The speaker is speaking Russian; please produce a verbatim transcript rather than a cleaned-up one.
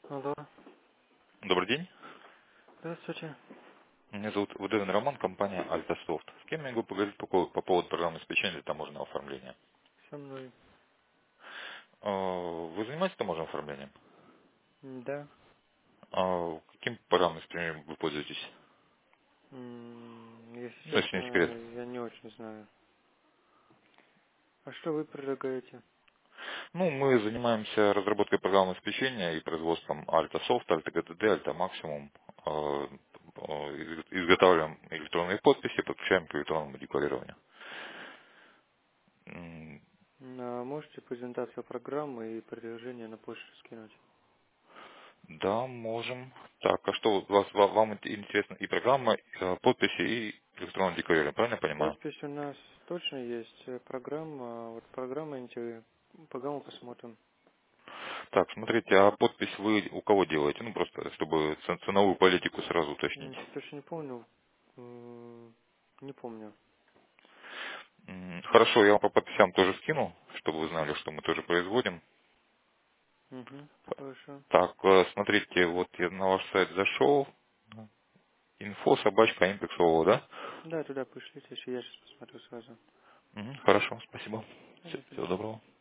Алло. Добрый день. Здравствуйте. Меня зовут Удовин Роман, компания Альтасофт. С кем я могу поговорить по, ко- по поводу программы обеспечения для таможенного оформления? Со мной. А, Вы занимаетесь таможенным оформлением? М, Да. А Каким программным обеспечением вы пользуетесь? М, Если Ну, если не секрет. честно, я не очень знаю. А что вы предлагаете? Ну, мы занимаемся разработкой программного обеспечения и производством Альтасофт, АлтаГТД, Альтамаксимум. А, а, из- Изготавливаем электронные подписи, подключаем к электронному декларированию. М, М, А можете презентацию программы и приложение на почту скинуть? Да, можем. Так, а что, у вас, ва- вам интересно и программа, и, э, подписи, и электронное декларирование, правильно я понимаю? Подпись у нас точно есть. э, Программа, а вот программа интересна. Программу посмотрим. Так, смотрите, а подпись вы у кого делаете? Ну, просто, чтобы ц- ценовую политику сразу уточнить. М, Точно не помню. М, Не помню. М, Хорошо, я вам по подписям тоже скину, чтобы вы знали, что мы тоже производим. Угу. Хорошо. Так, э, смотрите, вот я на ваш сайт зашел, инфо собачка импексово, да? Да, туда пришлите, если я сейчас посмотрю сразу. Мгм, хорошо, спасибо. Да, Всё- до Всего свидания. доброго.